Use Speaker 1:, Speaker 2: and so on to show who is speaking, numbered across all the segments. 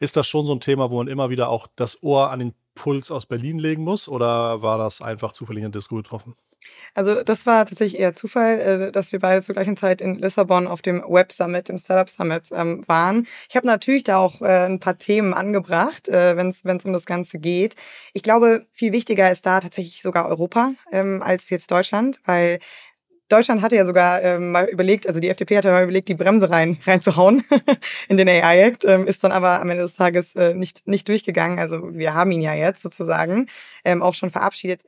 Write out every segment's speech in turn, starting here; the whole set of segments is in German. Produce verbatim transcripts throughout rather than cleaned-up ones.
Speaker 1: Ist das schon so ein Thema, wo man immer wieder auch das Ohr an den Puls aus Berlin legen muss? Oder war das einfach zufällig in der Disco getroffen?
Speaker 2: Also das war tatsächlich eher Zufall, äh, dass wir beide zur gleichen Zeit in Lissabon auf dem Web Summit, dem Startup Summit ähm, waren. Ich habe natürlich da auch äh, ein paar Themen angebracht, äh, wenn es um das Ganze geht. Ich glaube, viel wichtiger ist da tatsächlich sogar Europa ähm, als jetzt Deutschland, weil Deutschland hatte ja sogar ähm, mal überlegt, also die F D P hatte mal überlegt, die Bremse rein reinzuhauen in den A I-Act, ähm, ist dann aber am Ende des Tages äh, nicht nicht durchgegangen. Also wir haben ihn ja jetzt sozusagen ähm, auch schon verabschiedet.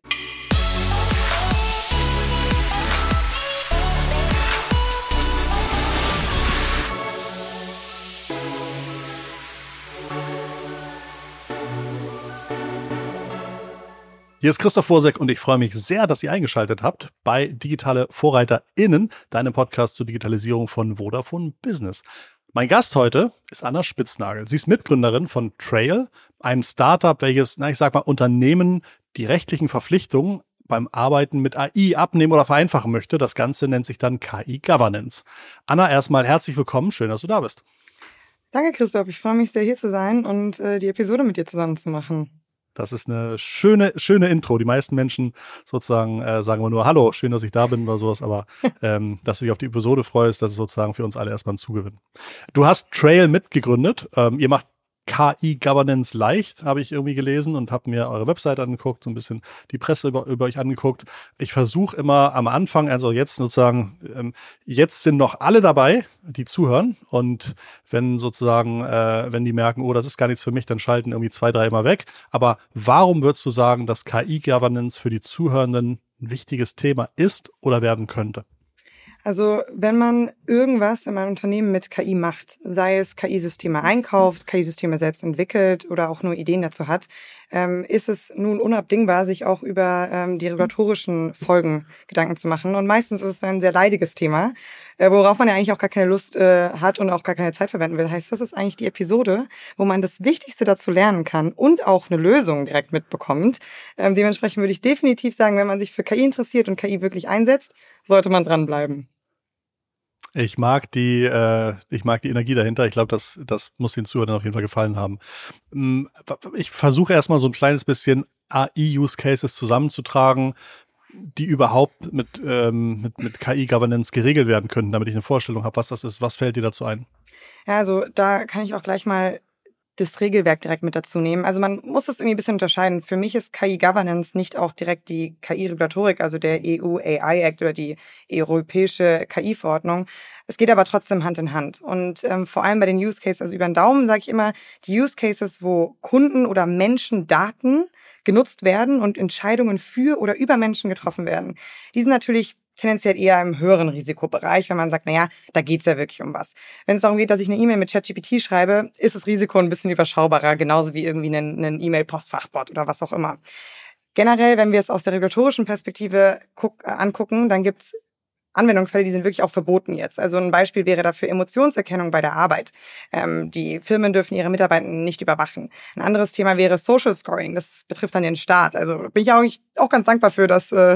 Speaker 1: Hier ist Christoph Worsek und ich freue mich sehr, dass ihr eingeschaltet habt bei Digitale VorreiterInnen, deinem Podcast zur Digitalisierung von Vodafone Business. Mein Gast heute ist Anna Spitznagel. Sie ist Mitgründerin von Trail, einem Startup, welches, na ich sag mal, Unternehmen die rechtlichen Verpflichtungen beim Arbeiten mit A I abnehmen oder vereinfachen möchte. Das Ganze nennt sich dann K I-Governance. Anna, erstmal herzlich willkommen. Schön, dass du da bist.
Speaker 2: Danke, Christoph. Ich freue mich sehr, hier zu sein und äh, die Episode mit dir zusammen zu machen.
Speaker 1: Das ist eine schöne, schöne Intro. Die meisten Menschen sozusagen äh, sagen immer nur Hallo, schön, dass ich da bin oder sowas, aber ähm, dass du dich auf die Episode freust, das ist sozusagen für uns alle erstmal ein Zugewinn. Du hast Trail mitgegründet. Ähm, ihr macht K I-Governance leicht, habe ich irgendwie gelesen und habe mir eure Website angeguckt, so ein bisschen die Presse über, über euch angeguckt. Ich versuche immer am Anfang, also jetzt sozusagen, ähm, jetzt sind noch alle dabei, die zuhören. Und wenn sozusagen, äh, wenn die merken, oh, das ist gar nichts für mich, dann schalten irgendwie zwei, drei immer weg. Aber warum würdest du sagen, dass K I-Governance für die Zuhörenden ein wichtiges Thema ist oder werden könnte?
Speaker 2: Also wenn man irgendwas in einem Unternehmen mit K I macht, sei es K I-Systeme einkauft, K I-Systeme selbst entwickelt oder auch nur Ideen dazu hat, ähm, ist es nun unabdingbar, sich auch über ähm, die regulatorischen Folgen Gedanken zu machen. Und meistens ist es ein sehr leidiges Thema, äh, worauf man ja eigentlich auch gar keine Lust äh, hat und auch gar keine Zeit verwenden will. Heißt, das ist eigentlich die Episode, wo man das Wichtigste dazu lernen kann und auch eine Lösung direkt mitbekommt. Ähm, dementsprechend würde ich definitiv sagen, wenn man sich für K I interessiert und K I wirklich einsetzt, sollte man dranbleiben.
Speaker 1: Ich mag die, äh, ich mag die Energie dahinter. Ich glaube, das, das muss den Zuhörern auf jeden Fall gefallen haben. Ich versuche erstmal so ein kleines bisschen A I-Use-Cases zusammenzutragen, die überhaupt mit, ähm, mit, mit K I-Governance geregelt werden könnten, damit ich eine Vorstellung habe, was das ist. Was fällt dir dazu ein?
Speaker 2: Ja, also da kann ich auch gleich mal das Regelwerk direkt mit dazu nehmen. Also man muss das irgendwie ein bisschen unterscheiden. Für mich ist K I-Governance nicht auch direkt die K I-Regulatorik, also der E U A I-Act oder die europäische K I-Verordnung. Es geht aber trotzdem Hand in Hand. Und ähm, vor allem bei den Use Cases, also über den Daumen sage ich immer, die Use Cases, wo Kunden oder Menschen Daten genutzt werden und Entscheidungen für oder über Menschen getroffen werden, die sind natürlich tendenziell eher im höheren Risikobereich, wenn man sagt, naja, da geht's ja wirklich um was. Wenn es darum geht, dass ich eine E-Mail mit ChatGPT schreibe, ist das Risiko ein bisschen überschaubarer, genauso wie irgendwie einen, einen E-Mail-Postfachbot oder was auch immer. Generell, wenn wir es aus der regulatorischen Perspektive guck, äh, angucken, dann gibt's Anwendungsfälle, die sind wirklich auch verboten jetzt. Also ein Beispiel wäre dafür Emotionserkennung bei der Arbeit. Ähm, die Firmen dürfen ihre Mitarbeiter nicht überwachen. Ein anderes Thema wäre Social Scoring. Das betrifft dann den Staat. Also bin ich auch, auch ganz dankbar für, dass äh,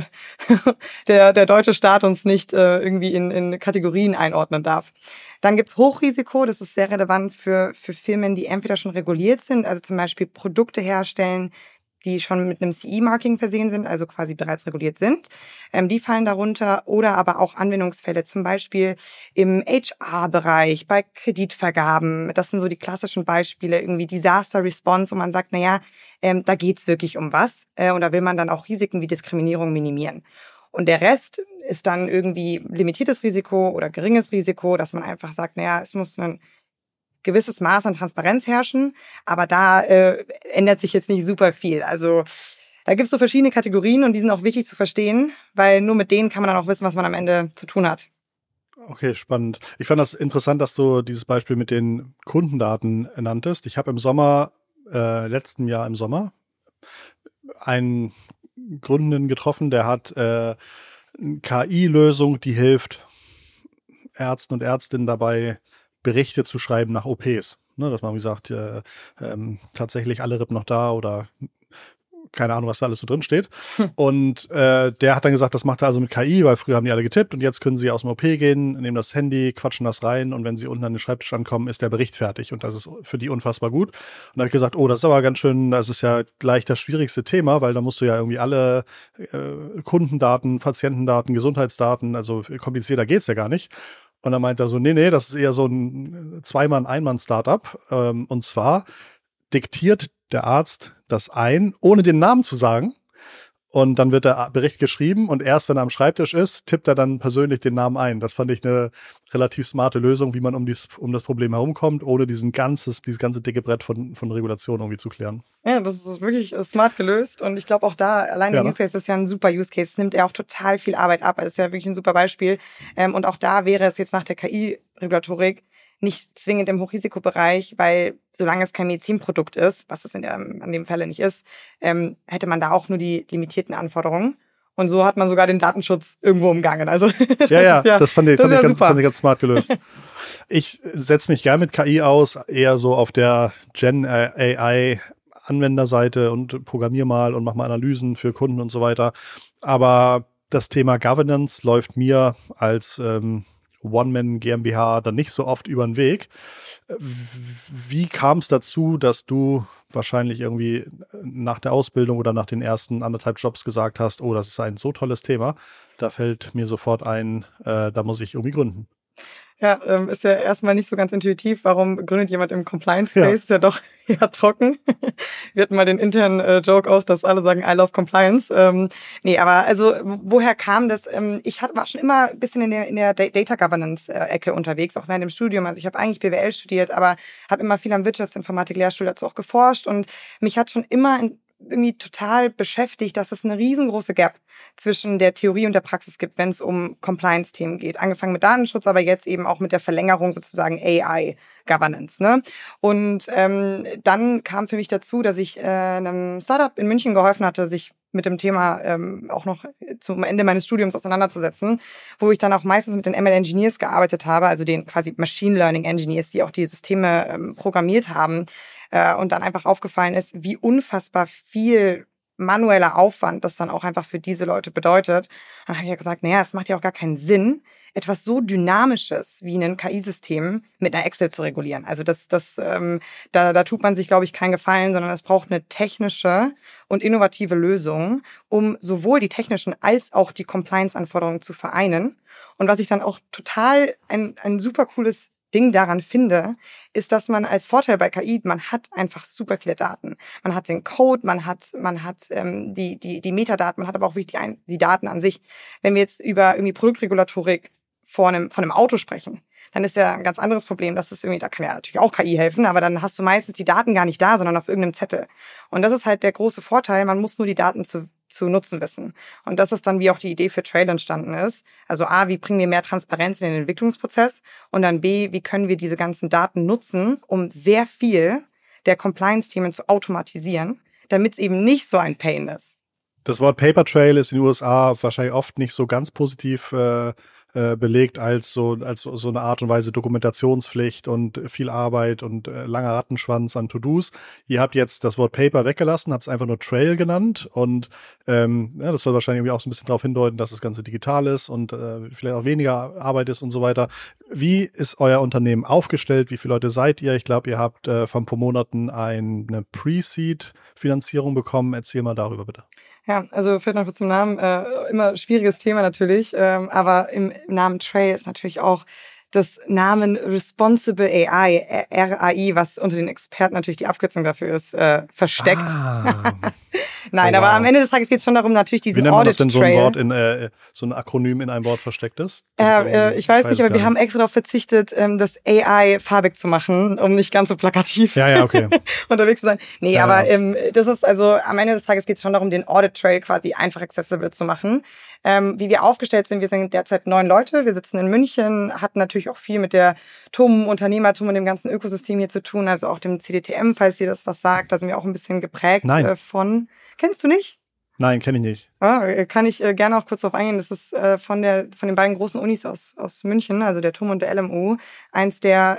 Speaker 2: der, der deutsche Staat uns nicht äh, irgendwie in, in Kategorien einordnen darf. Dann gibt's Hochrisiko. Das ist sehr relevant für, für Firmen, die entweder schon reguliert sind, also zum Beispiel Produkte herstellen, die schon mit einem C E-Marking versehen sind, also quasi bereits reguliert sind. Ähm, die fallen darunter oder aber auch Anwendungsfälle, zum Beispiel im H R-Bereich, bei Kreditvergaben. Das sind so die klassischen Beispiele, irgendwie Disaster Response, wo man sagt, naja, ähm, da geht's wirklich um was. Äh, und da will man dann auch Risiken wie Diskriminierung minimieren. Und der Rest ist dann irgendwie limitiertes Risiko oder geringes Risiko, dass man einfach sagt, naja, es muss ein gewisses Maß an Transparenz herrschen, aber da äh, ändert sich jetzt nicht super viel. Also da gibt es so verschiedene Kategorien und die sind auch wichtig zu verstehen, weil nur mit denen kann man dann auch wissen, was man am Ende zu tun hat.
Speaker 1: Okay, spannend. Ich fand das interessant, dass du dieses Beispiel mit den Kundendaten nanntest. Ich habe im Sommer, äh, letzten Jahr im Sommer, einen Kunden getroffen, der hat äh, eine K I-Lösung, die hilft Ärzten und Ärztinnen dabei, Berichte zu schreiben nach O Ps. Ne, dass man, wie gesagt, äh, ähm, tatsächlich alle Rippen noch da oder keine Ahnung, was da alles so drin steht. Hm. Und äh, der hat dann gesagt, das macht er also mit K I, weil früher haben die alle getippt und jetzt können sie aus dem O P gehen, nehmen das Handy, quatschen das rein und wenn sie unten an den Schreibtisch ankommen, ist der Bericht fertig und das ist für die unfassbar gut. Und da habe ich gesagt, oh, das ist aber ganz schön, das ist ja gleich das schwierigste Thema, weil da musst du ja irgendwie alle äh, Kundendaten, Patientendaten, Gesundheitsdaten, also komplizierter geht's ja gar nicht. Und dann meint er so, nee, nee, das ist eher so ein Zweimann-, Einmann-Startup. Ähm, und zwar diktiert der Arzt das ein, ohne den Namen zu sagen. Und dann wird der Bericht geschrieben und erst, wenn er am Schreibtisch ist, tippt er dann persönlich den Namen ein. Das fand ich eine relativ smarte Lösung, wie man um, dies, um das Problem herumkommt, ohne diesen ganzes, dieses ganze dicke Brett von, von Regulation irgendwie zu klären.
Speaker 2: Ja, das ist wirklich smart gelöst und ich glaube auch da, allein der ja, Use Case ist ja ein super Use Case, es nimmt ja auch total viel Arbeit ab, es ist ja wirklich ein super Beispiel. Und auch da wäre es jetzt nach der K I-Regulatorik nicht zwingend im Hochrisikobereich, weil solange es kein Medizinprodukt ist, was es in der, an dem Falle nicht ist, ähm, hätte man da auch nur die limitierten Anforderungen. Und so hat man sogar den Datenschutz irgendwo umgangen. Also das
Speaker 1: ja, ja,
Speaker 2: ist ja,
Speaker 1: das fand ich,
Speaker 2: das
Speaker 1: fand ich,
Speaker 2: ja
Speaker 1: ganz, fand ich ganz smart gelöst. Ich setze mich gerne mit K I aus, eher so auf der Gen-A I Anwenderseite und programmier mal und mach mal Analysen für Kunden und so weiter. Aber das Thema Governance läuft mir als ähm, One-Man GmbH dann nicht so oft über den Weg. Wie kam es dazu, dass du wahrscheinlich irgendwie nach der Ausbildung oder nach den ersten anderthalb Jobs gesagt hast, oh, das ist ein so tolles Thema, da fällt mir sofort ein, äh, da muss ich irgendwie gründen?
Speaker 2: Ja, ähm, ist ja erstmal nicht so ganz intuitiv. Warum gründet jemand im Compliance-Space? Ja. Ist ja doch eher trocken. Wir hatten mal den internen äh, Joke auch, dass alle sagen, I love Compliance. Ähm, nee, aber also woher kam das? Ähm, ich hat, war schon immer ein bisschen in der, in der Data Governance-Ecke unterwegs, auch während dem Studium. Also ich habe eigentlich B W L studiert, aber habe immer viel am Wirtschaftsinformatik-Lehrstuhl dazu auch geforscht und mich hat schon immer in, irgendwie total beschäftigt, dass es eine riesengroße Gap zwischen der Theorie und der Praxis gibt, wenn es um Compliance-Themen geht. Angefangen mit Datenschutz, aber jetzt eben auch mit der Verlängerung sozusagen A I-Governance. Ne? Und ähm, dann kam für mich dazu, dass ich äh, einem Startup in München geholfen hatte, sich mit dem Thema ähm, auch noch zum Ende meines Studiums auseinanderzusetzen, wo ich dann auch meistens mit den M L Engineers gearbeitet habe, also den quasi Machine Learning Engineers, die auch die Systeme ähm, programmiert haben. Äh, und dann einfach aufgefallen ist, wie unfassbar viel manueller Aufwand das dann auch einfach für diese Leute bedeutet. Dann habe ich ja gesagt, naja, es macht ja auch gar keinen Sinn, etwas so Dynamisches wie ein K I-System mit einer Excel zu regulieren. Also das, das, ähm, da, da tut man sich, glaube ich, keinen Gefallen, sondern es braucht eine technische und innovative Lösung, um sowohl die technischen als auch die Compliance-Anforderungen zu vereinen. Und was ich dann auch total ein, ein super cooles Ding daran finde, ist, dass man als Vorteil bei K I, man hat einfach super viele Daten. Man hat den Code, man hat, man hat ähm, die, die, die Metadaten, man hat aber auch wirklich die, die Daten an sich. Wenn wir jetzt über irgendwie Produktregulatorik vor einem, von einem Auto sprechen, dann ist ja ein ganz anderes Problem. Das ist irgendwie, da kann ja natürlich auch K I helfen, aber dann hast du meistens die Daten gar nicht da, sondern auf irgendeinem Zettel. Und das ist halt der große Vorteil, man muss nur die Daten zu zu nutzen wissen. Und das ist dann, wie auch die Idee für Trail entstanden ist. Also A, wie bringen wir mehr Transparenz in den Entwicklungsprozess? Und dann B, wie können wir diese ganzen Daten nutzen, um sehr viel der Compliance-Themen zu automatisieren, damit es eben nicht so ein Pain ist.
Speaker 1: Das Wort Paper Trail ist in den U S A wahrscheinlich oft nicht so ganz positiv äh, äh, belegt als so, als so eine Art und Weise Dokumentationspflicht und viel Arbeit und äh, langer Rattenschwanz an To-Dos. Ihr habt jetzt das Wort Paper weggelassen, habt es einfach nur Trail genannt und ähm, ja, das soll wahrscheinlich irgendwie auch so ein bisschen darauf hindeuten, dass das Ganze digital ist und äh, vielleicht auch weniger Arbeit ist und so weiter. Wie ist euer Unternehmen aufgestellt? Wie viele Leute seid ihr? Ich glaube, ihr habt äh, vor ein paar Monaten eine Pre-Seed-Finanzierung bekommen. Erzähl mal darüber bitte.
Speaker 2: Ja, also vielleicht noch kurz zum Namen. Äh, immer schwieriges Thema natürlich, ähm, aber im, im Namen Trail ist natürlich auch das Namen Responsible A I, R A I, was unter den Experten natürlich die Abkürzung dafür ist, äh, versteckt. Ah. Nein, oh, wow. Aber am Ende des Tages geht es schon darum, natürlich diesen Audit Trail. Wie nennt man das denn,
Speaker 1: so ein Wort in, äh, so ein Akronym in einem Wort versteckt ist?
Speaker 2: Äh, äh, ich weiß nicht, aber wir haben extra darauf verzichtet, ähm, das A I farbig zu machen, um nicht ganz so plakativ
Speaker 1: ja, ja, okay.
Speaker 2: unterwegs zu sein. Nee, ja, aber ja. Ähm, das ist also, am Ende des Tages geht es schon darum, den Audit Trail quasi einfach accessible zu machen. Ähm, wie wir aufgestellt sind, wir sind derzeit neun Leute, wir sitzen in München, hatten natürlich auch viel mit der T U M, Unternehmertum und dem ganzen Ökosystem hier zu tun, also auch dem C D T M, falls ihr das was sagt, da sind wir auch ein bisschen geprägt äh, von. Kennst du nicht?
Speaker 1: Nein, kenne ich nicht.
Speaker 2: Ja, kann ich äh, gerne auch kurz darauf eingehen. Das ist äh, von der von den beiden großen Unis aus aus München, also der T U M und der L M U, eins der ähm,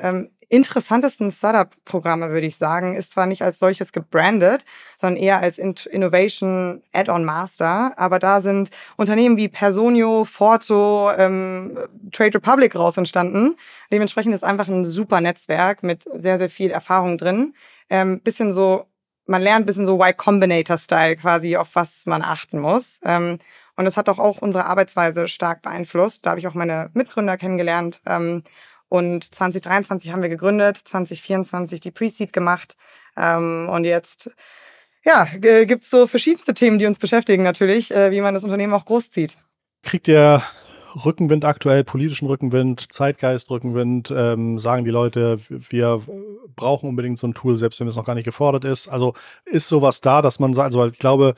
Speaker 2: interessantesten Startup-Programme, würde ich sagen, ist zwar nicht als solches gebrandet, sondern eher als Innovation Add-on Master. Aber da sind Unternehmen wie Personio, Forto, ähm, Trade Republic raus entstanden. Dementsprechend ist einfach ein super Netzwerk mit sehr, sehr viel Erfahrung drin. Ähm, bisschen so, man lernt ein bisschen so Y Combinator-Style quasi, auf was man achten muss. Ähm, und das hat doch auch unsere Arbeitsweise stark beeinflusst. Da habe ich auch meine Mitgründer kennengelernt. Ähm, Und zwanzig dreiundzwanzig haben wir gegründet, zwanzig vierundzwanzig die Pre-Seed gemacht. Ähm, und jetzt ja, g- gibt's so verschiedenste Themen, die uns beschäftigen natürlich, äh, wie man das Unternehmen auch großzieht.
Speaker 1: Kriegt ihr Rückenwind aktuell, politischen Rückenwind, Zeitgeist-Rückenwind? Ähm, sagen die Leute, wir brauchen unbedingt so ein Tool, selbst wenn es noch gar nicht gefordert ist? Also ist sowas da, dass man sagt, also ich glaube,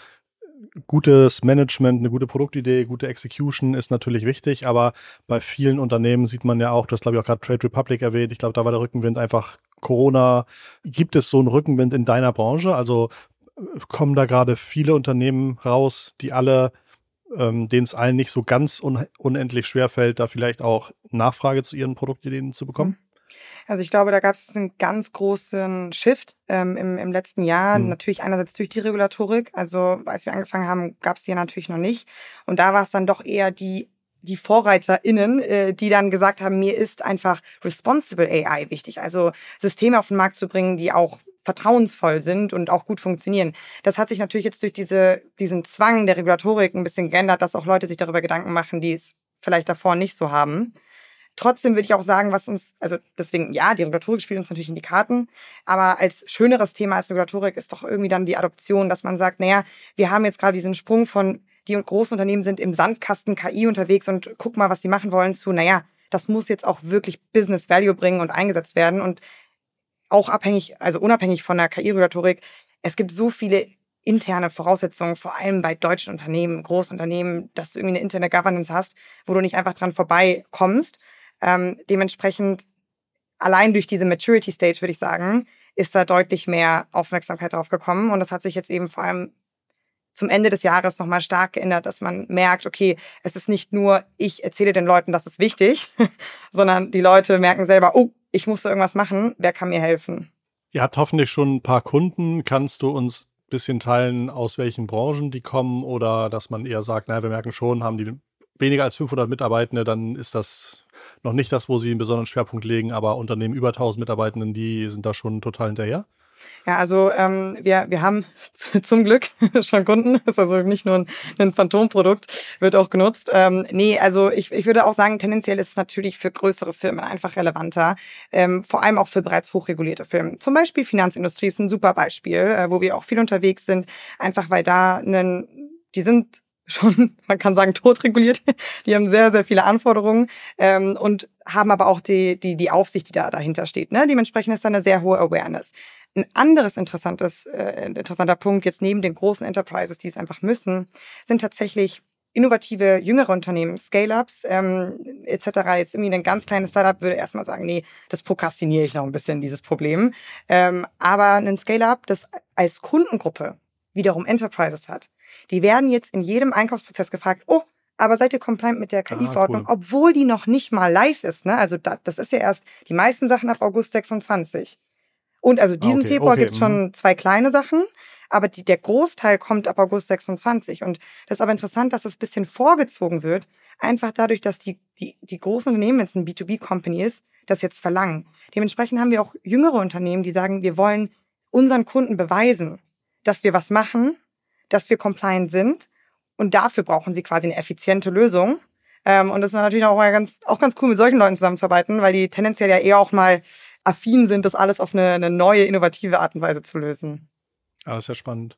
Speaker 1: gutes Management, eine gute Produktidee, gute Execution ist natürlich wichtig, aber bei vielen Unternehmen sieht man ja auch, du hast glaube ich auch gerade Trade Republic erwähnt, ich glaube, da war der Rückenwind einfach Corona. Gibt es so einen Rückenwind in deiner Branche? Also äh, kommen da gerade viele Unternehmen raus, die alle, ähm, denen es allen nicht so ganz un unendlich schwer fällt, da vielleicht auch Nachfrage zu ihren Produktideen zu bekommen?
Speaker 2: Also ich glaube, da gab es einen ganz großen Shift ähm, im, im letzten Jahr.
Speaker 1: Hm.
Speaker 2: Natürlich einerseits durch die Regulatorik. Also als wir angefangen haben, gab es die ja natürlich noch nicht. Und da war es dann doch eher die die VorreiterInnen, äh, die dann gesagt haben, mir ist einfach Responsible A I wichtig. Also Systeme auf den Markt zu bringen, die auch vertrauensvoll sind und auch gut funktionieren. Das hat sich natürlich jetzt durch diese, diesen Zwang der Regulatorik ein bisschen geändert, dass auch Leute sich darüber Gedanken machen, die es vielleicht davor nicht so haben. Trotzdem würde ich auch sagen, was uns, also deswegen, ja, die Regulatorik spielt uns natürlich in die Karten, aber als schöneres Thema als Regulatorik ist doch irgendwie dann die Adoption, dass man sagt, naja, wir haben jetzt gerade diesen Sprung von, die großen Unternehmen sind im Sandkasten K I unterwegs und guck mal, was sie machen wollen, zu, naja, das muss jetzt auch wirklich Business Value bringen und eingesetzt werden und auch abhängig, also unabhängig von der K I-Regulatorik, es gibt so viele interne Voraussetzungen, vor allem bei deutschen Unternehmen, Großunternehmen, dass du irgendwie eine interne Governance hast, wo du nicht einfach dran vorbeikommst. Ähm, dementsprechend, allein durch diese Maturity Stage, würde ich sagen, ist da deutlich mehr Aufmerksamkeit drauf gekommen. Und das hat sich jetzt eben vor allem zum Ende des Jahres nochmal stark geändert, dass man merkt, okay, es ist nicht nur, ich erzähle den Leuten, das ist wichtig, sondern die Leute merken selber, oh, ich muss da irgendwas machen, wer kann mir helfen?
Speaker 1: Ihr habt hoffentlich schon ein paar Kunden. Kannst du uns ein bisschen teilen, aus welchen Branchen die kommen oder dass man eher sagt, naja, wir merken schon, haben die weniger als fünfhundert Mitarbeitende, dann ist das noch nicht das, wo sie einen besonderen Schwerpunkt legen, aber Unternehmen über tausend Mitarbeitenden, die sind da schon total hinterher.
Speaker 2: Ja, also ähm, wir, wir haben zum Glück schon Kunden. Das ist also nicht nur ein, ein Phantomprodukt, wird auch genutzt. Ähm, nee, also ich, ich würde auch sagen, tendenziell ist es natürlich für größere Firmen einfach relevanter. Ähm, vor allem auch für bereits hochregulierte Firmen. Zum Beispiel Finanzindustrie ist ein super Beispiel, äh, wo wir auch viel unterwegs sind. Einfach weil da einen, die sind schon, man kann sagen, totreguliert. Die haben sehr, sehr viele Anforderungen ähm, und haben aber auch die, die, die Aufsicht, die da dahinter steht. Ne? Dementsprechend ist da eine sehr hohe Awareness. Ein anderes interessantes, äh, interessanter Punkt jetzt neben den großen Enterprises, die es einfach müssen, sind tatsächlich innovative, jüngere Unternehmen, Scale-Ups ähm, et cetera. Jetzt irgendwie ein ganz kleines Startup würde erstmal sagen, nee, das prokrastiniere ich noch ein bisschen, dieses Problem. Ähm, aber ein Scale-Up, das als Kundengruppe wiederum Enterprises hat, die werden jetzt in jedem Einkaufsprozess gefragt, oh, aber seid ihr compliant mit der K I-Verordnung,
Speaker 1: Ah, cool.
Speaker 2: obwohl die noch nicht mal live ist. Ne? Also da, das ist ja erst die meisten Sachen ab August sechsundzwanzig. Und also diesen
Speaker 1: Ah, okay,
Speaker 2: Februar
Speaker 1: okay,
Speaker 2: gibt's schon zwei kleine Sachen, aber die, der Großteil kommt ab August sechsundzwanzig. Und das ist aber interessant, dass das ein bisschen vorgezogen wird, einfach dadurch, dass die, die, die großen Unternehmen, wenn es ein B zwei B-Company ist, das jetzt verlangen. Dementsprechend haben wir auch jüngere Unternehmen, die sagen, wir wollen unseren Kunden beweisen, dass wir was machen, dass wir compliant sind. Und dafür brauchen sie quasi eine effiziente Lösung. Ähm, und das ist natürlich auch mal ganz, auch ganz cool, mit solchen Leuten zusammenzuarbeiten, weil die tendenziell ja eher auch mal affin sind, das alles auf eine, eine neue, innovative Art und Weise zu lösen.
Speaker 1: Ja, das ist ja spannend.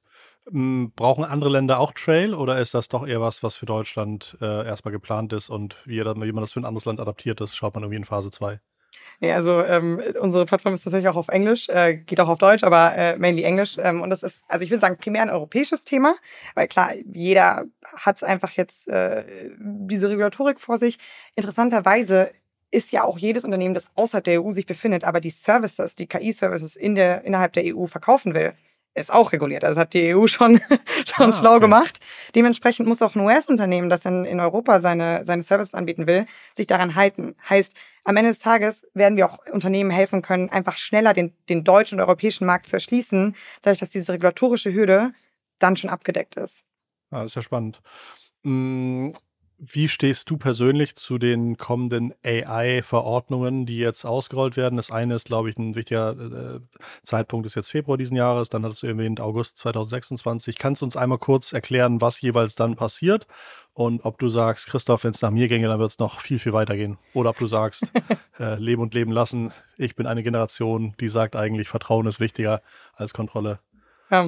Speaker 1: M, Brauchen andere Länder auch Trail oder ist das doch eher was, was für Deutschland äh, erstmal geplant ist und wie, ihr dann, wie man das für ein anderes Land adaptiert ist, schaut man irgendwie in Phase zwei?
Speaker 2: Ja, also ähm, unsere Plattform ist tatsächlich auch auf Englisch, äh, geht auch auf Deutsch, aber äh, mainly Englisch. Ähm, und das ist, also ich würde sagen, primär ein europäisches Thema, weil klar, jeder hat einfach jetzt äh, diese Regulatorik vor sich. Interessanterweise ist ja auch jedes Unternehmen, das außerhalb der E U sich befindet, aber die Services, die K I-Services in der, innerhalb der E U verkaufen will, ist auch reguliert. Also hat die E U schon, schon ah, schlau okay. gemacht. Dementsprechend muss auch ein U S-Unternehmen, das in, in Europa seine, seine Services anbieten will, sich daran halten. Heißt, am Ende des Tages werden wir auch Unternehmen helfen können, einfach schneller den, den deutschen und europäischen Markt zu erschließen, dadurch, dass diese regulatorische Hürde dann schon abgedeckt ist.
Speaker 1: Ah, das ist ja spannend. Hm. Wie stehst du persönlich zu den kommenden A I-Verordnungen, die jetzt ausgerollt werden? Das eine ist, glaube ich, ein wichtiger äh, Zeitpunkt ist jetzt Februar diesen Jahres, dann hattest du erwähnt August zwanzig sechsundzwanzig. Kannst du uns einmal kurz erklären, was jeweils dann passiert und ob du sagst, Christoph, wenn es nach mir ginge, dann wird es noch viel, viel weitergehen. Oder ob du sagst, äh, leben und leben lassen. Ich bin eine Generation, die sagt eigentlich, Vertrauen ist wichtiger als Kontrolle.
Speaker 2: Ja.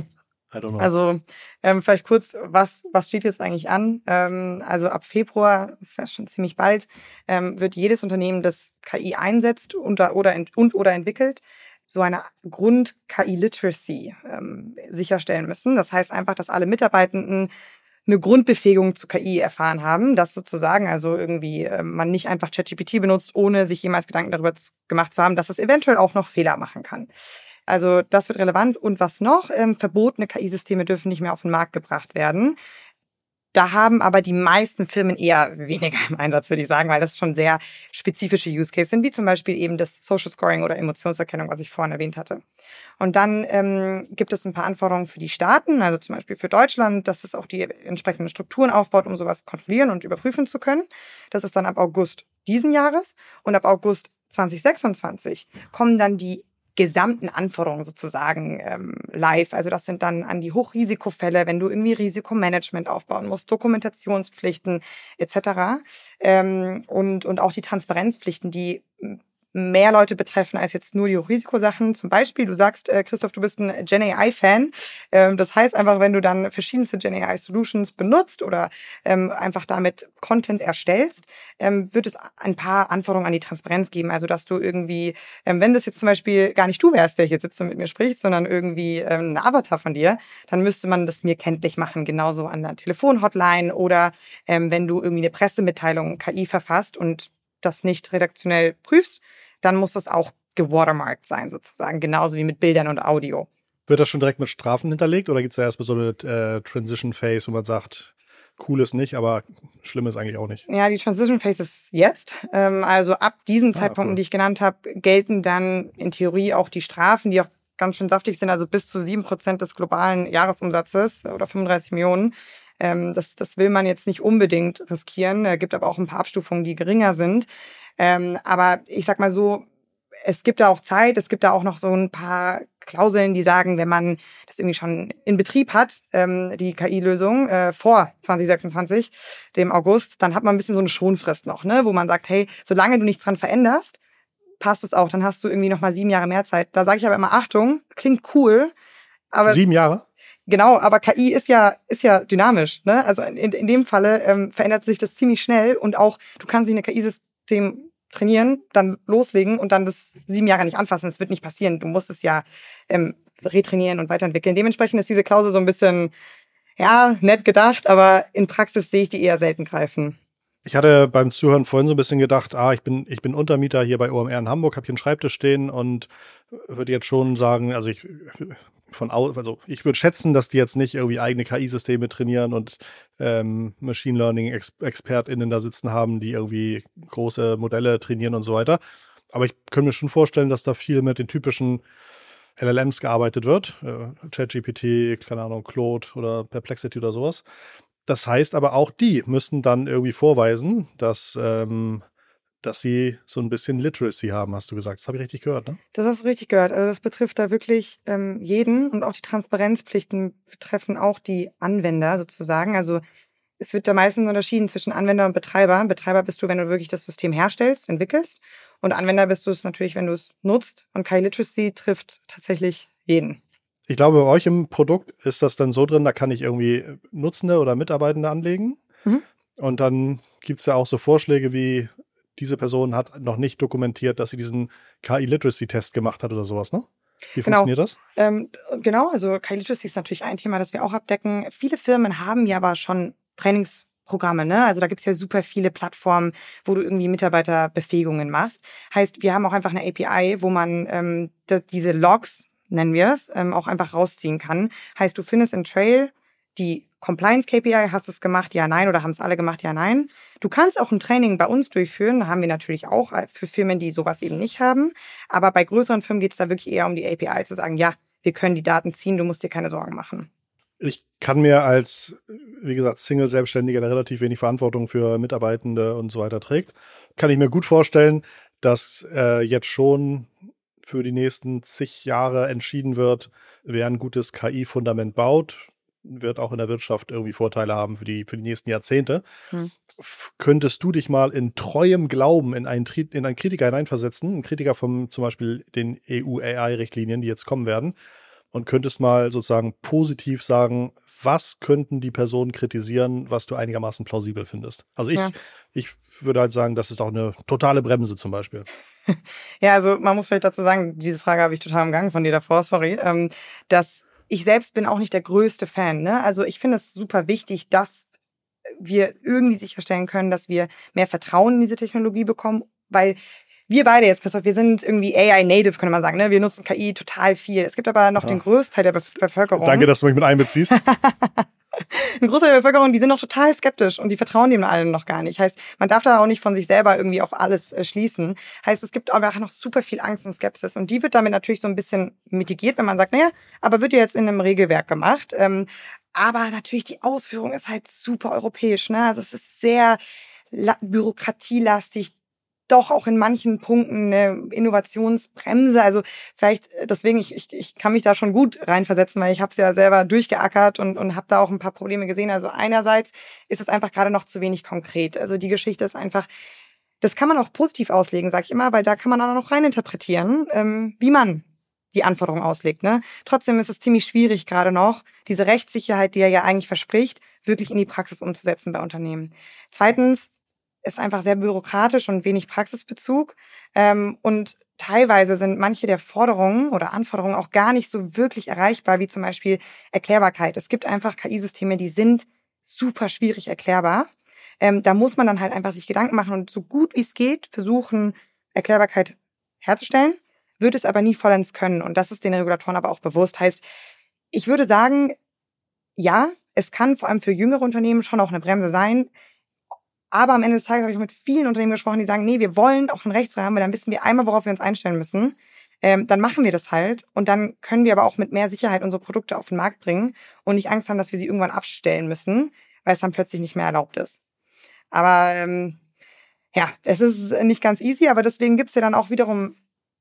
Speaker 2: Also ähm, vielleicht kurz, was, was steht jetzt eigentlich an? Ähm, also ab Februar, ist ja schon ziemlich bald, ähm, wird jedes Unternehmen, das K I einsetzt und oder, ent- und oder entwickelt, so eine Grund-K I-Literacy ähm, sicherstellen müssen. Das heißt einfach, dass alle Mitarbeitenden eine Grundbefähigung zu K I erfahren haben, dass sozusagen also irgendwie äh, man nicht einfach ChatGPT benutzt, ohne sich jemals Gedanken darüber zu, gemacht zu haben, dass es eventuell auch noch Fehler machen kann. Also das wird relevant. Und was noch? Ähm, verbotene K I-Systeme dürfen nicht mehr auf den Markt gebracht werden. Da haben aber die meisten Firmen eher weniger im Einsatz, würde ich sagen, weil das schon sehr spezifische Use Cases sind, wie zum Beispiel eben das Social Scoring oder Emotionserkennung, was ich vorhin erwähnt hatte. Und dann ähm, gibt es ein paar Anforderungen für die Staaten, also zum Beispiel für Deutschland, dass es auch die entsprechenden Strukturen aufbaut, um sowas kontrollieren und überprüfen zu können. Das ist dann ab August diesen Jahres und ab August zwanzig sechsundzwanzig kommen dann die gesamten Anforderungen sozusagen ähm, live. Also das sind dann an die Hochrisikofälle, wenn du irgendwie Risikomanagement aufbauen musst, Dokumentationspflichten et cetera. Ähm, und, und auch die Transparenzpflichten, die mehr Leute betreffen als jetzt nur die Hochrisikosachen. Zum Beispiel, du sagst, äh, Christoph, du bist ein Gen A I-Fan. Ähm, das heißt einfach, wenn du dann verschiedenste Gen A I-Solutions benutzt oder ähm, einfach damit Content erstellst, ähm, wird es ein paar Anforderungen an die Transparenz geben. Also, dass du irgendwie, ähm, wenn das jetzt zum Beispiel gar nicht du wärst, der hier sitzt und mit mir spricht, sondern irgendwie ähm, ein Avatar von dir, dann müsste man das mir kenntlich machen, genauso an der Telefonhotline oder ähm, wenn du irgendwie eine Pressemitteilung K I verfasst und das nicht redaktionell prüfst, dann muss das auch gewatermarkt sein sozusagen, genauso wie mit Bildern und Audio.
Speaker 1: Wird das schon direkt mit Strafen hinterlegt oder gibt es da erstmal so eine äh, Transition Phase, wo man sagt, cool ist nicht, aber schlimm ist eigentlich auch nicht?
Speaker 2: Ja, die Transition Phase ist jetzt. Ähm, also ab diesen ah, Zeitpunkten, cool. die ich genannt habe, gelten dann in Theorie auch die Strafen, die auch ganz schön saftig sind, also bis zu sieben Prozent des globalen Jahresumsatzes oder fünfunddreißig Millionen. Ähm, das, das will man jetzt nicht unbedingt riskieren. Es gibt aber auch ein paar Abstufungen, die geringer sind. Ähm, aber ich sag mal so, es gibt da auch Zeit, es gibt da auch noch so ein paar Klauseln, die sagen, wenn man das irgendwie schon in Betrieb hat, ähm, die K I-Lösung äh, vor zwanzig sechsundzwanzig, dem August, dann hat man ein bisschen so eine Schonfrist noch, ne, wo man sagt, hey, solange du nichts dran veränderst, passt es auch, dann hast du irgendwie noch mal sieben Jahre mehr Zeit. Da sage ich aber immer, Achtung, klingt cool, aber...
Speaker 1: Sieben Jahre?
Speaker 2: Genau, aber K I ist ja ist ja dynamisch, ne? Also in, in dem Falle ähm, verändert sich das ziemlich schnell und auch, du kannst nicht ein K I-System trainieren, dann loslegen und dann das sieben Jahre nicht anfassen. Das wird nicht passieren. Du musst es ja ähm, retrainieren und weiterentwickeln. Dementsprechend ist diese Klausel so ein bisschen, ja, nett gedacht, aber in Praxis sehe ich die eher selten greifen.
Speaker 1: Ich hatte beim Zuhören vorhin so ein bisschen gedacht, ah, ich bin, ich bin Untermieter hier bei O M R in Hamburg, habe hier einen Schreibtisch stehen und würde jetzt schon sagen, also ich von also ich würde schätzen, dass die jetzt nicht irgendwie eigene K I-Systeme trainieren und ähm, Machine Learning-ExpertInnen da sitzen haben, die irgendwie große Modelle trainieren und so weiter. Aber ich könnte mir schon vorstellen, dass da viel mit den typischen L L Ms gearbeitet wird. Äh, ChatGPT, keine Ahnung, Claude oder Perplexity oder sowas. Das heißt aber auch, die müssen dann irgendwie vorweisen, dass, ähm, dass sie so ein bisschen Literacy haben, hast du gesagt. Das habe ich richtig gehört, ne?
Speaker 2: Das hast du richtig gehört. Also das betrifft da wirklich ähm, jeden und auch die Transparenzpflichten betreffen auch die Anwender sozusagen. Also es wird da meistens unterschieden zwischen Anwender und Betreiber. Betreiber bist du, wenn du wirklich das System herstellst, entwickelst. Und Anwender bist du es natürlich, wenn du es nutzt. Und K I-Literacy trifft tatsächlich jeden.
Speaker 1: Ich glaube, bei euch im Produkt ist das dann so drin, da kann ich irgendwie Nutzende oder Mitarbeitende anlegen. Mhm. Und dann gibt es ja auch so Vorschläge wie, diese Person hat noch nicht dokumentiert, dass sie diesen K I-Literacy-Test gemacht hat oder sowas, ne? Wie
Speaker 2: genau.
Speaker 1: funktioniert das?
Speaker 2: Ähm, genau, also K I-Literacy ist natürlich ein Thema, das wir auch abdecken. Viele Firmen haben ja aber schon Trainingsprogramme, ne? Also da gibt es ja super viele Plattformen, wo du irgendwie Mitarbeiterbefähigungen machst. Heißt, wir haben auch einfach eine A P I, wo man ähm, diese Logs nennen wir es, ähm, auch einfach rausziehen kann. Heißt, du findest in Trail die Compliance-K P I, hast du es gemacht, ja, nein, oder haben es alle gemacht, ja, nein. Du kannst auch ein Training bei uns durchführen, da haben wir natürlich auch für Firmen, die sowas eben nicht haben. Aber bei größeren Firmen geht es da wirklich eher um die A P I, zu sagen, ja, wir können die Daten ziehen, du musst dir keine Sorgen machen.
Speaker 1: Ich kann mir als, wie gesagt, Single-Selbstständiger, der relativ wenig Verantwortung für Mitarbeitende und so weiter trägt, kann ich mir gut vorstellen, dass äh, jetzt schon für die nächsten zig Jahre entschieden wird, wer ein gutes K I-Fundament baut, wird auch in der Wirtschaft irgendwie Vorteile haben für die, für die nächsten Jahrzehnte. Hm. Könntest du dich mal in treuem Glauben in einen, in einen Kritiker hineinversetzen, einen Kritiker von zum Beispiel den E U-A I-Richtlinien, die jetzt kommen werden, und könntest mal sozusagen positiv sagen, was könnten die Personen kritisieren, was du einigermaßen plausibel findest? Also ich, ja. ich würde halt sagen, das ist auch eine totale Bremse zum Beispiel.
Speaker 2: Ja, also man muss vielleicht dazu sagen, diese Frage habe ich total umgangen von dir davor, sorry, ähm, dass ich selbst bin auch nicht der größte Fan. Ne? Also ich finde es super wichtig, dass wir irgendwie sicherstellen können, dass wir mehr Vertrauen in diese Technologie bekommen, weil wir beide jetzt, Christoph, wir sind irgendwie A I-native, könnte man sagen. Ne? Wir nutzen K I total viel. Es gibt aber noch ja. den Großteil der Be- Bevölkerung.
Speaker 1: Danke, dass du mich mit einbeziehst.
Speaker 2: Ein Großteil der Bevölkerung, die sind noch total skeptisch und die vertrauen dem allen noch gar nicht. Heißt, man darf da auch nicht von sich selber irgendwie auf alles äh, schließen. Heißt, es gibt aber auch noch super viel Angst und Skepsis und die wird damit natürlich so ein bisschen mitigiert, wenn man sagt, naja, aber wird ja jetzt in einem Regelwerk gemacht. Ähm, aber natürlich die Ausführung ist halt super europäisch. Ne? Also es ist sehr la- bürokratielastig, doch auch in manchen Punkten eine Innovationsbremse. Also vielleicht, deswegen, ich, ich, ich kann mich da schon gut reinversetzen, weil ich habe es ja selber durchgeackert und, und habe da auch ein paar Probleme gesehen. Also einerseits ist es einfach gerade noch zu wenig konkret. Also die Geschichte ist einfach, das kann man auch positiv auslegen, sage ich immer, weil da kann man auch noch reininterpretieren, ähm, wie man die Anforderungen auslegt. Ne? Trotzdem ist es ziemlich schwierig gerade noch, diese Rechtssicherheit, die er ja eigentlich verspricht, wirklich in die Praxis umzusetzen bei Unternehmen. Zweitens, ist einfach sehr bürokratisch und wenig Praxisbezug. Ähm, und teilweise sind manche der Forderungen oder Anforderungen auch gar nicht so wirklich erreichbar, wie zum Beispiel Erklärbarkeit. Es gibt einfach K I-Systeme, die sind super schwierig erklärbar. Ähm, da muss man dann halt einfach sich Gedanken machen und so gut wie es geht versuchen, Erklärbarkeit herzustellen, wird es aber nie vollends können. Und das ist den Regulatoren aber auch bewusst. Heißt, ich würde sagen, ja, es kann vor allem für jüngere Unternehmen schon auch eine Bremse sein. Aber am Ende des Tages habe ich mit vielen Unternehmen gesprochen, die sagen, nee, wir wollen auch einen Rechtsrahmen, weil dann wissen wir einmal, worauf wir uns einstellen müssen. Ähm, dann machen wir das halt und dann können wir aber auch mit mehr Sicherheit unsere Produkte auf den Markt bringen und nicht Angst haben, dass wir sie irgendwann abstellen müssen, weil es dann plötzlich nicht mehr erlaubt ist. Aber ähm, ja, es ist nicht ganz easy, aber deswegen gibt es ja dann auch wiederum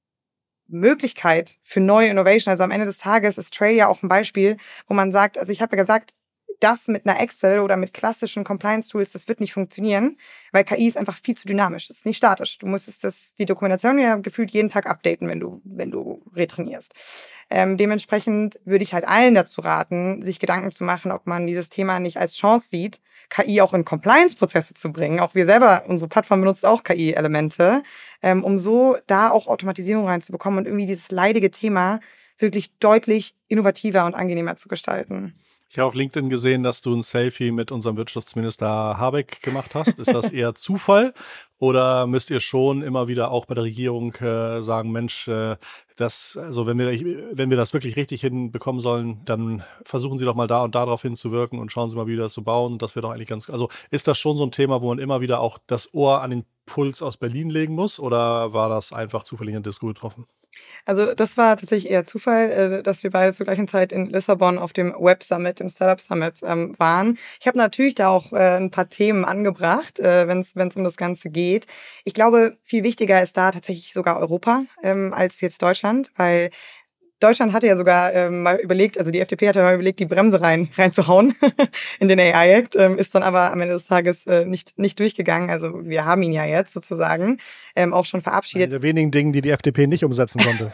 Speaker 2: Möglichkeit für neue Innovation. Also am Ende des Tages ist Trail ja auch ein Beispiel, wo man sagt, also ich habe ja gesagt, das mit einer Excel oder mit klassischen Compliance-Tools, das wird nicht funktionieren, weil K I ist einfach viel zu dynamisch. Das ist nicht statisch. Du musstest das, die Dokumentation ja gefühlt jeden Tag updaten, wenn du, wenn du retrainierst. Ähm, dementsprechend würde ich halt allen dazu raten, sich Gedanken zu machen, ob man dieses Thema nicht als Chance sieht, K I auch in Compliance-Prozesse zu bringen. Auch wir selber, unsere Plattform benutzt auch K I-Elemente, ähm, um so da auch Automatisierung reinzubekommen und irgendwie dieses leidige Thema wirklich deutlich innovativer und angenehmer zu gestalten.
Speaker 1: Ich habe auf LinkedIn gesehen, dass du ein Selfie mit unserem Wirtschaftsminister Habeck gemacht hast. Ist das eher Zufall oder müsst ihr schon immer wieder auch bei der Regierung äh, sagen, Mensch, äh, das, also wenn wir, wenn wir das wirklich richtig hinbekommen sollen, dann versuchen Sie doch mal da und da drauf hinzuwirken und schauen Sie mal, wie wir das so bauen. Das wäre doch eigentlich ganz, also ist das schon so ein Thema, wo man immer wieder auch das Ohr an den Puls aus Berlin legen muss oder war das einfach zufällig in der Disco getroffen?
Speaker 2: Also das war tatsächlich eher Zufall, dass wir beide zur gleichen Zeit in Lissabon auf dem Web Summit, dem Startup Summit ähm, waren. Ich habe natürlich da auch äh, ein paar Themen angebracht, äh, wenn es um das Ganze geht. Ich glaube, viel wichtiger ist da tatsächlich sogar Europa ähm, als jetzt Deutschland, weil Deutschland hatte ja sogar ähm, mal überlegt, also die F D P hatte mal überlegt, die Bremse rein reinzuhauen in den A I-Act, ähm, ist dann aber am Ende des Tages äh, nicht nicht durchgegangen. Also wir haben ihn ja jetzt sozusagen ähm, auch schon verabschiedet.
Speaker 1: Eine der wenigen Dinge, die die F D P nicht umsetzen konnte.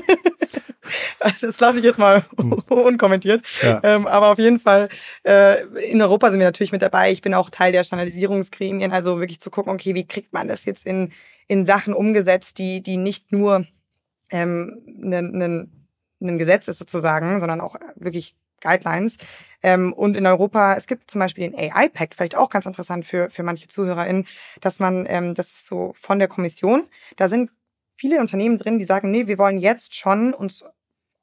Speaker 2: Das lasse ich jetzt mal unkommentiert. Ja. Ähm, aber auf jeden Fall, äh, in Europa sind wir natürlich mit dabei. Ich bin auch Teil der Standardisierungsgremien, also wirklich zu gucken, okay, wie kriegt man das jetzt in in Sachen umgesetzt, die die nicht nur ähm, einen, einen ein Gesetz ist sozusagen, sondern auch wirklich Guidelines. Ähm, und in Europa, es gibt zum Beispiel den A I-Pact, vielleicht auch ganz interessant für, für manche ZuhörerInnen, dass man, ähm, das ist so von der Kommission, da sind viele Unternehmen drin, die sagen, nee, wir wollen jetzt schon uns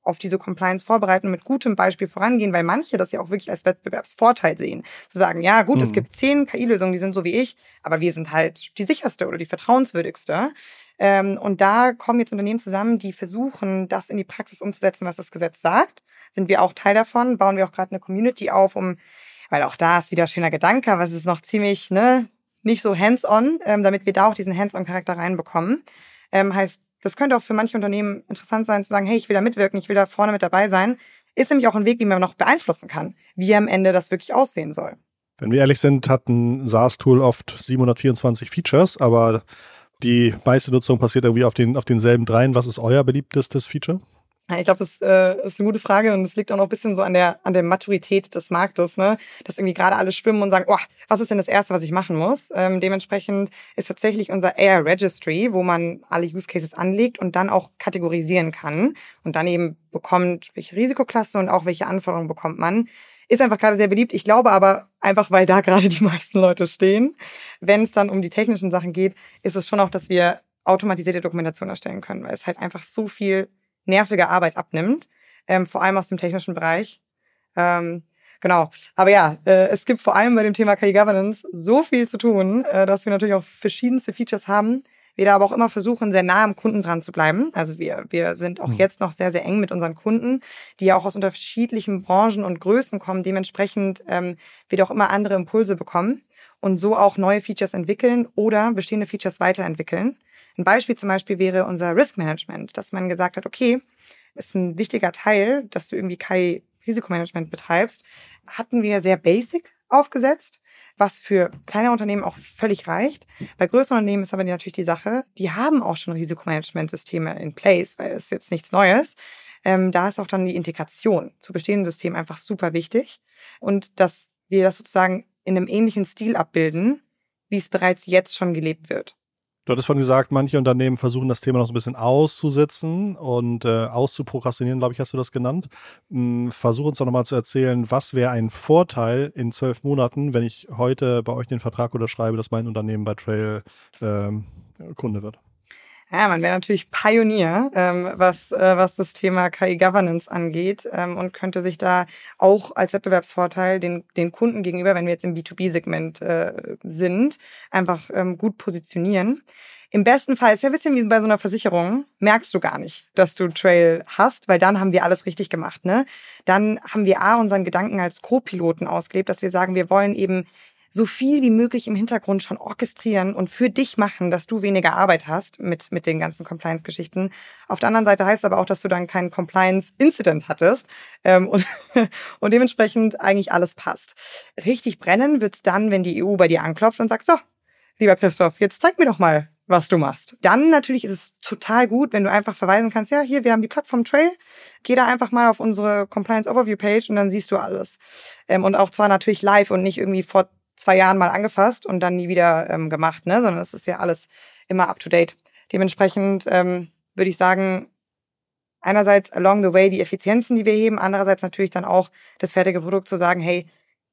Speaker 2: auf diese Compliance vorbereiten und mit gutem Beispiel vorangehen, weil manche das ja auch wirklich als Wettbewerbsvorteil sehen. Zu sagen, ja gut, mhm. es gibt zehn K I-Lösungen, die sind so wie ich, aber wir sind halt die sicherste oder die vertrauenswürdigste. Ähm, und da kommen jetzt Unternehmen zusammen, die versuchen, das in die Praxis umzusetzen, was das Gesetz sagt. Sind wir auch Teil davon, bauen wir auch gerade eine Community auf, um, weil auch da ist wieder ein schöner Gedanke, aber es ist noch ziemlich, ne, nicht so hands-on, ähm, damit wir da auch diesen hands-on-Charakter reinbekommen. Ähm, heißt, das könnte auch für manche Unternehmen interessant sein, zu sagen, hey, ich will da mitwirken, ich will da vorne mit dabei sein. Ist nämlich auch ein Weg, wie man noch beeinflussen kann, wie am Ende das wirklich aussehen soll.
Speaker 1: Wenn wir ehrlich sind, hat ein SaaS-Tool oft siebenhundertvierundzwanzig Features, aber die meiste Nutzung passiert irgendwie auf den auf denselben dreien. Was ist euer beliebtestes Feature?
Speaker 2: Ich glaube, das äh, ist eine gute Frage und es liegt auch noch ein bisschen so an der an der Maturität des Marktes, ne? Dass irgendwie gerade alle schwimmen und sagen, oh, was ist denn das Erste, was ich machen muss? Ähm, dementsprechend ist tatsächlich unser A I Registry, wo man alle Use Cases anlegt und dann auch kategorisieren kann und dann eben bekommt, welche Risikoklasse und auch welche Anforderungen bekommt man. Ist einfach gerade sehr beliebt. Ich glaube aber einfach, weil da gerade die meisten Leute stehen. Wenn es dann um die technischen Sachen geht, ist es schon auch, dass wir automatisierte Dokumentation erstellen können, weil es halt einfach so viel nervige Arbeit abnimmt, ähm, vor allem aus dem technischen Bereich. Ähm, genau. Aber ja, äh, es gibt vor allem bei dem Thema K I-Governance so viel zu tun, äh, dass wir natürlich auch verschiedenste Features haben. Wir da aber auch immer versuchen, sehr nah am Kunden dran zu bleiben. Also wir, wir sind auch mhm. jetzt noch sehr, sehr eng mit unseren Kunden, die ja auch aus unterschiedlichen Branchen und Größen kommen. Dementsprechend ähm, wir da auch immer andere Impulse bekommen und so auch neue Features entwickeln oder bestehende Features weiterentwickeln. Ein Beispiel zum Beispiel wäre unser Risk Management, dass man gesagt hat, okay, ist ein wichtiger Teil, dass du irgendwie K I-Risikomanagement betreibst, hatten wir sehr basic aufgesetzt, was für kleine Unternehmen auch völlig reicht. Bei größeren Unternehmen ist aber natürlich die Sache, die haben auch schon Risikomanagementsysteme in place, weil es jetzt nichts Neues. Ähm, da ist auch dann die Integration zu bestehenden Systemen einfach super wichtig und dass wir das sozusagen in einem ähnlichen Stil abbilden, wie es bereits jetzt schon gelebt wird.
Speaker 1: Du hattest vorhin gesagt, manche Unternehmen versuchen das Thema noch so ein bisschen auszusitzen und äh, auszuprokrastinieren, glaube ich, hast du das genannt. Hm, versuch uns doch nochmal zu erzählen, was wäre ein Vorteil in zwölf Monaten, wenn ich heute bei euch den Vertrag unterschreibe, dass mein Unternehmen bei Trail ähm, Kunde wird?
Speaker 2: Ja, man wäre natürlich Pionier, ähm, was, äh, was das Thema K I-Governance angeht ähm, und könnte sich da auch als Wettbewerbsvorteil den, den Kunden gegenüber, wenn wir jetzt im B zwei B-Segment äh, sind, einfach ähm, gut positionieren. Im besten Fall ist ja ein bisschen wie bei so einer Versicherung, merkst du gar nicht, dass du Trail hast, weil dann haben wir alles richtig gemacht, ne? Dann haben wir A, unseren Gedanken als Co-Piloten ausgelebt, dass wir sagen, wir wollen eben so viel wie möglich im Hintergrund schon orchestrieren und für dich machen, dass du weniger Arbeit hast mit, mit den ganzen Compliance-Geschichten. Auf der anderen Seite heißt es aber auch, dass du dann keinen Compliance-Incident hattest ähm, und, und dementsprechend eigentlich alles passt. Richtig brennen wird's dann, wenn die E U bei dir anklopft und sagt, so, lieber Christoph, jetzt zeig mir doch mal, was du machst. Dann natürlich ist es total gut, wenn du einfach verweisen kannst, ja, hier, wir haben die Plattform Trail, geh da einfach mal auf unsere Compliance-Overview-Page und dann siehst du alles. Ähm, und auch zwar natürlich live und nicht irgendwie vor zwei Jahren mal angefasst und dann nie wieder ähm, gemacht, ne? Sondern es ist ja alles immer up-to-date. Dementsprechend ähm, würde ich sagen, einerseits along the way die Effizienzen, die wir heben, andererseits natürlich dann auch das fertige Produkt zu sagen, hey,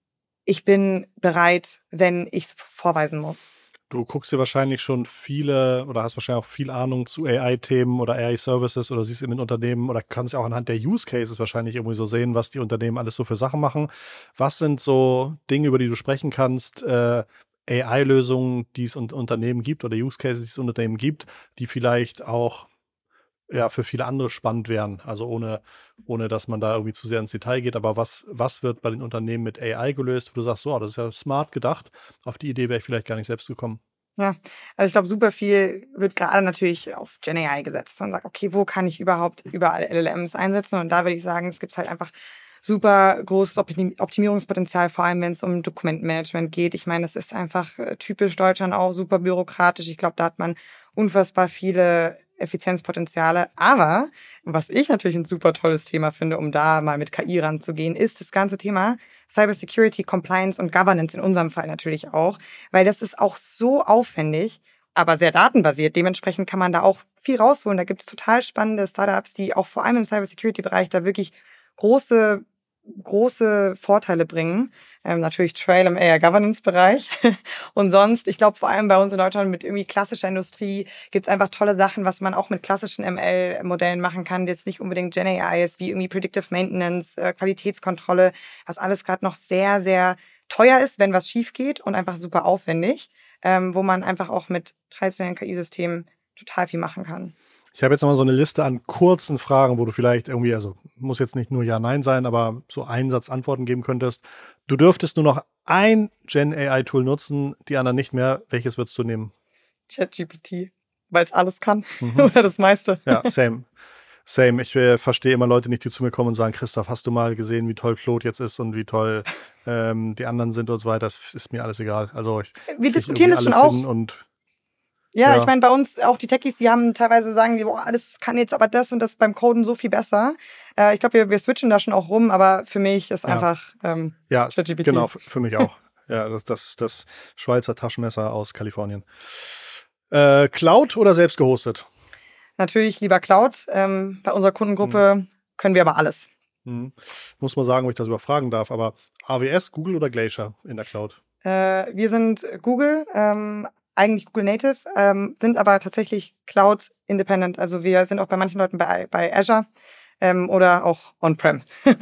Speaker 2: ich bin bereit, wenn ich es vorweisen muss.
Speaker 1: Du guckst dir wahrscheinlich schon viele oder hast wahrscheinlich auch viel Ahnung zu A I-Themen oder A I-Services oder siehst in den Unternehmen oder kannst ja auch anhand der Use Cases wahrscheinlich irgendwie so sehen, was die Unternehmen alles so für Sachen machen. Was sind so Dinge, über die du sprechen kannst, äh, A I-Lösungen, die es in Unternehmen gibt oder Use Cases, die es in Unternehmen gibt, die vielleicht auch ja für viele andere spannend wären, also ohne, ohne dass man da irgendwie zu sehr ins Detail geht, aber was, was wird bei den Unternehmen mit A I gelöst, wo du sagst, so, oh, das ist ja smart gedacht, auf die Idee wäre ich vielleicht gar nicht selbst gekommen.
Speaker 2: Ja, also ich glaube, super viel wird gerade natürlich auf Gen A I gesetzt. Man sagt, okay, wo kann ich überhaupt überall L L Ms einsetzen? Und da würde ich sagen, es gibt halt einfach super großes Optimierungspotenzial, vor allem wenn es um Dokumentenmanagement geht. Ich meine, das ist einfach typisch Deutschland auch super bürokratisch. Ich glaube, da hat man unfassbar viele Effizienzpotenziale. Aber was ich natürlich ein super tolles Thema finde, um da mal mit K I ranzugehen, ist das ganze Thema Cybersecurity, Compliance und Governance in unserem Fall natürlich auch, weil das ist auch so aufwendig, aber sehr datenbasiert. Dementsprechend kann man da auch viel rausholen. Da gibt es total spannende Startups, die auch vor allem im Cybersecurity-Bereich da wirklich große große Vorteile bringen. Ähm, natürlich Trail im A I-Governance-Bereich. Und sonst, ich glaube, vor allem bei uns in Deutschland mit irgendwie klassischer Industrie gibt es einfach tolle Sachen, was man auch mit klassischen M L-Modellen machen kann, das nicht unbedingt Gen A I ist, wie irgendwie Predictive Maintenance, äh, Qualitätskontrolle, was alles gerade noch sehr, sehr teuer ist, wenn was schief geht und einfach super aufwendig, ähm, wo man einfach auch mit traditionellen K I-Systemen total viel machen kann.
Speaker 1: Ich habe jetzt nochmal so eine Liste an kurzen Fragen, wo du vielleicht irgendwie, also muss jetzt nicht nur Ja, Nein sein, aber so einen Satz Antworten geben könntest. Du dürftest nur noch ein Gen A I-Tool nutzen, die anderen nicht mehr. Welches würdest du nehmen?
Speaker 2: ChatGPT, weil es alles kann. Mhm. Oder das meiste.
Speaker 1: Ja, same. Same. Ich äh, verstehe immer Leute nicht, die zu mir kommen und sagen, Christoph, hast du mal gesehen, wie toll Claude jetzt ist und wie toll ähm, die anderen sind und so weiter. Das ist mir alles egal. Also ich,
Speaker 2: Wir diskutieren das schon auch.
Speaker 1: Und
Speaker 2: Ja, ja, ich meine, bei uns auch die Techies, die haben teilweise sagen, die, boah, alles kann jetzt aber das und das beim Coden so viel besser. Äh, ich glaube, wir, wir switchen da schon auch rum, aber für mich ist
Speaker 1: ja.
Speaker 2: einfach ähm,
Speaker 1: ja, ChatGPT. Genau, für, für mich auch. Ja, das, das das Schweizer Taschenmesser aus Kalifornien. Äh, Cloud oder selbst gehostet?
Speaker 2: Natürlich lieber Cloud. Ähm, bei unserer Kundengruppe hm. können wir aber alles.
Speaker 1: Hm. Muss mal sagen, ob ich das überfragen darf, aber A W S, Google oder Glacier in der Cloud?
Speaker 2: Äh, wir sind Google, ähm, eigentlich Google Native, ähm, sind aber tatsächlich Cloud Independent. Also wir sind auch bei manchen Leuten bei, bei Azure ähm, oder auch On-Prem.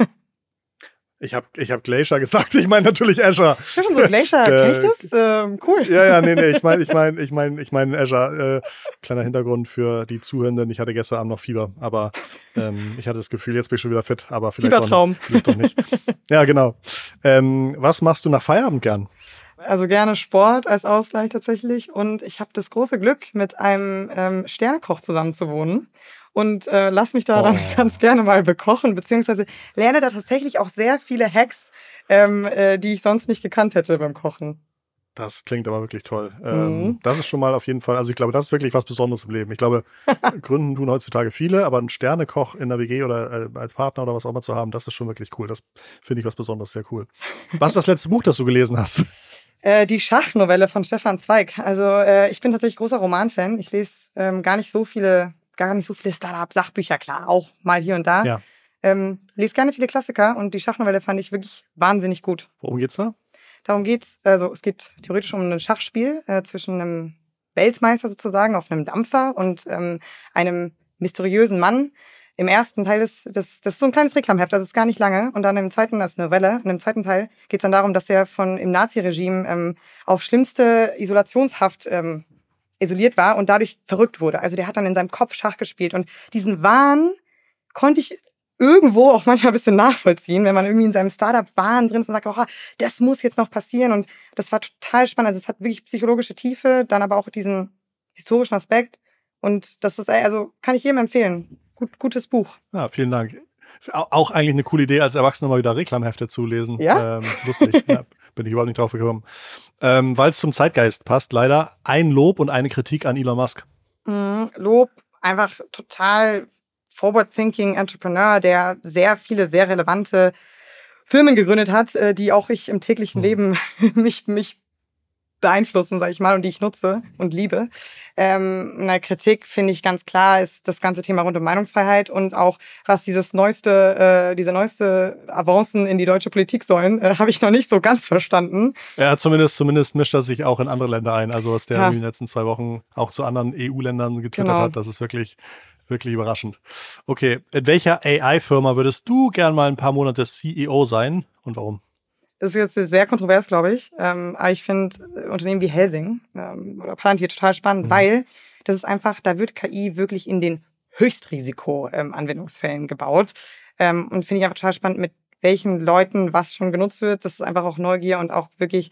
Speaker 1: Ich habe ich hab Glacier gesagt, ich meine natürlich Azure.
Speaker 2: Ja, schon so Glacier, kenn ich das? Ähm, cool.
Speaker 1: Ja, ja, nee, nee, ich meine ich mein, ich mein, ich mein Azure. Äh, kleiner Hintergrund für die Zuhörenden, ich hatte gestern Abend noch Fieber, aber ähm, ich hatte das Gefühl, jetzt bin ich schon wieder fit, aber vielleicht
Speaker 2: Fiebertraum.
Speaker 1: Doch, vielleicht doch nicht. Ja, genau. Ähm, was machst du nach Feierabend gern?
Speaker 2: Also gerne Sport als Ausgleich tatsächlich. Und ich habe das große Glück, mit einem ähm, Sternekoch zusammen zu wohnen. Und äh, lass mich da oh. dann ganz gerne mal bekochen, beziehungsweise lerne da tatsächlich auch sehr viele Hacks, ähm, äh, die ich sonst nicht gekannt hätte beim Kochen.
Speaker 1: Das klingt aber wirklich toll. Mhm. Ähm, das ist schon mal auf jeden Fall, also ich glaube, das ist wirklich was Besonderes im Leben. Ich glaube, Gründen tun heutzutage viele, aber einen Sternekoch in der W G oder äh, als Partner oder was auch immer zu haben, das ist schon wirklich cool. Das finde ich was Besonderes, sehr cool. Was ist das letzte Buch, das du gelesen hast?
Speaker 2: Äh, die Schachnovelle von Stefan Zweig. Also äh, ich bin tatsächlich großer Romanfan. Ich lese ähm, gar nicht so viele, gar nicht so viele Startup-Sachbücher, klar, auch mal hier und da.
Speaker 1: Ja.
Speaker 2: Ähm, lese gerne viele Klassiker und die Schachnovelle fand ich wirklich wahnsinnig gut.
Speaker 1: Worum geht's da?
Speaker 2: Darum geht's, also es geht theoretisch um ein Schachspiel äh, zwischen einem Weltmeister sozusagen auf einem Dampfer und ähm, einem mysteriösen Mann. Im ersten Teil ist das, das ist so ein kleines Reklamheft, also ist gar nicht lange. Und dann im zweiten, das ist eine Novelle, und im zweiten Teil geht es dann darum, dass er von im Naziregime ähm, auf schlimmste Isolationshaft ähm, isoliert war und dadurch verrückt wurde. Also der hat dann in seinem Kopf Schach gespielt. Und diesen Wahn konnte ich irgendwo auch manchmal ein bisschen nachvollziehen, wenn man irgendwie in seinem Startup-Wahn drin ist und sagt, oh, das muss jetzt noch passieren. Und das war total spannend. Also es hat wirklich psychologische Tiefe, dann aber auch diesen historischen Aspekt. Und das ist, also kann ich jedem empfehlen. Gut, gutes Buch.
Speaker 1: Ja, vielen Dank. Auch eigentlich eine coole Idee, als Erwachsener mal wieder Reklamhefte zu lesen.
Speaker 2: Ja?
Speaker 1: Ähm, lustig. Ja, bin ich überhaupt nicht drauf gekommen. Ähm, weil es zum Zeitgeist passt, leider ein Lob und eine Kritik an Elon Musk.
Speaker 2: Mhm, Lob, einfach total forward-thinking Entrepreneur, der sehr viele, sehr relevante Firmen gegründet hat, die auch ich im täglichen mhm. Leben mich, mich beeinflussen, sage ich mal, und die ich nutze und liebe. Ähm, eine Kritik, finde ich ganz klar, ist das ganze Thema rund um Meinungsfreiheit und auch, was dieses neueste, äh, diese neueste Avancen in die deutsche Politik sollen, äh, habe ich noch nicht so ganz verstanden.
Speaker 1: Ja, zumindest, zumindest mischt er sich auch in andere Länder ein. Also was der
Speaker 2: ja.
Speaker 1: in den letzten zwei Wochen auch zu anderen E U-Ländern getwittert
Speaker 2: genau.
Speaker 1: hat, das ist wirklich, wirklich überraschend. Okay, in welcher A I-Firma würdest du gern mal ein paar Monate C E O sein und warum?
Speaker 2: Das ist jetzt sehr kontrovers, glaube ich. Ähm, aber ich finde Unternehmen wie Helsing ähm, oder Palantir total spannend, mhm. weil das ist einfach, da wird K I wirklich in den Höchstrisiko-Anwendungsfällen ähm, gebaut. Ähm, und finde ich einfach total spannend, mit welchen Leuten was schon genutzt wird. Das ist einfach auch Neugier und auch wirklich,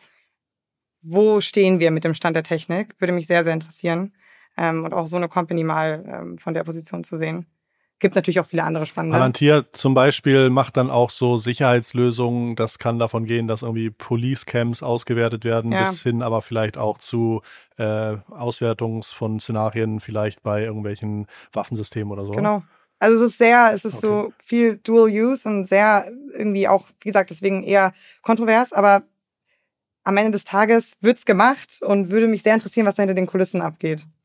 Speaker 2: wo stehen wir mit dem Stand der Technik? Würde mich sehr, sehr interessieren. Ähm, und auch so eine Company mal ähm, von der Position zu sehen. Gibt natürlich auch viele andere spannende.
Speaker 1: Palantir zum Beispiel macht dann auch so Sicherheitslösungen. Das kann davon gehen, dass irgendwie Police-Camps ausgewertet werden, ja. bis hin aber vielleicht auch zu äh, Auswertungs von Szenarien vielleicht bei irgendwelchen Waffensystemen oder so.
Speaker 2: Genau. Also es ist sehr, es ist okay. so viel Dual-Use und sehr irgendwie auch, wie gesagt, deswegen eher kontrovers, aber am Ende des Tages wird's gemacht und würde mich sehr interessieren, was da hinter den Kulissen abgeht.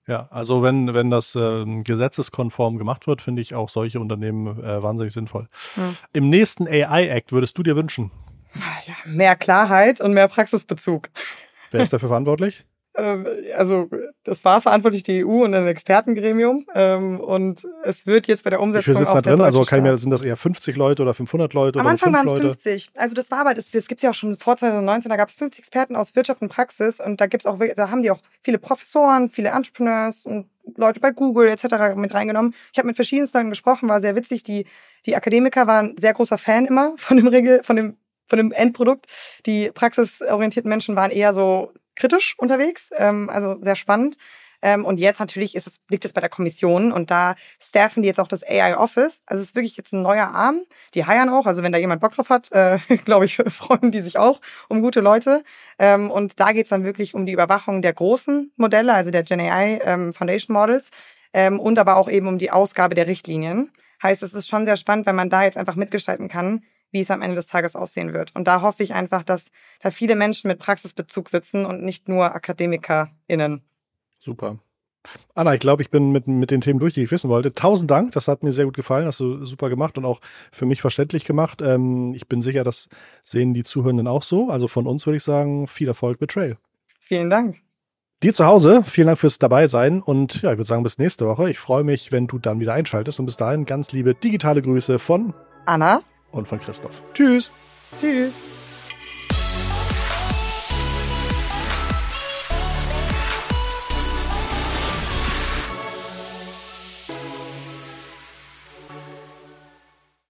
Speaker 1: Ja, also wenn, wenn das äh, gesetzeskonform gemacht wird, finde ich auch solche Unternehmen äh, wahnsinnig sinnvoll. Hm. Im nächsten A I-Act würdest du dir wünschen?
Speaker 2: Ja, mehr Klarheit und mehr Praxisbezug.
Speaker 1: Wer ist dafür verantwortlich?
Speaker 2: Also das war verantwortlich die E U und ein Expertengremium und es wird jetzt bei der Umsetzung.
Speaker 1: Wie viel sitzt da drin? Also kann ich mir, sind das eher fünfzig Leute oder fünfhundert Leute?
Speaker 2: Am
Speaker 1: oder
Speaker 2: Anfang waren es
Speaker 1: Leute?
Speaker 2: fünfzig. Also das war aber, das, das gibt es ja auch schon vor zwanzig neunzehn, da gab es fünfzig Experten aus Wirtschaft und Praxis und da gibt's auch, da haben die auch viele Professoren, viele Entrepreneurs und Leute bei Google et cetera mit reingenommen. Ich habe mit verschiedensten Leuten gesprochen, war sehr witzig. Die, die Akademiker waren ein sehr großer Fan immer von dem Regel, von dem, von dem Endprodukt. Die praxisorientierten Menschen waren eher so kritisch unterwegs, ähm, also sehr spannend. Ähm, und jetzt natürlich ist es, liegt es bei der Kommission und da staffen die jetzt auch das A I-Office. Also es ist wirklich jetzt ein neuer Arm. Die hiren auch, also wenn da jemand Bock drauf hat, äh, glaube ich, freuen die sich auch um gute Leute. Ähm, und da geht es dann wirklich um die Überwachung der großen Modelle, also der Gen A I ähm, Foundation Models ähm, und aber auch eben um die Ausgabe der Richtlinien. Heißt, es ist schon sehr spannend, wenn man da jetzt einfach mitgestalten kann, wie es am Ende des Tages aussehen wird. Und da hoffe ich einfach, dass da viele Menschen mit Praxisbezug sitzen und nicht nur AkademikerInnen.
Speaker 1: Super. Anna, ich glaube, ich bin mit, mit den Themen durch, die ich wissen wollte. Tausend Dank, das hat mir sehr gut gefallen, hast du super gemacht und auch für mich verständlich gemacht. Ähm, ich bin sicher, das sehen die Zuhörenden auch so. Also von uns würde ich sagen, viel Erfolg mit Trail.
Speaker 2: Vielen Dank.
Speaker 1: Dir zu Hause, vielen Dank fürs Dabeisein und ja, ich würde sagen, bis nächste Woche. Ich freue mich, wenn du dann wieder einschaltest und bis dahin ganz liebe digitale Grüße von
Speaker 2: Anna
Speaker 1: und von Christoph. Tschüss.
Speaker 2: Tschüss.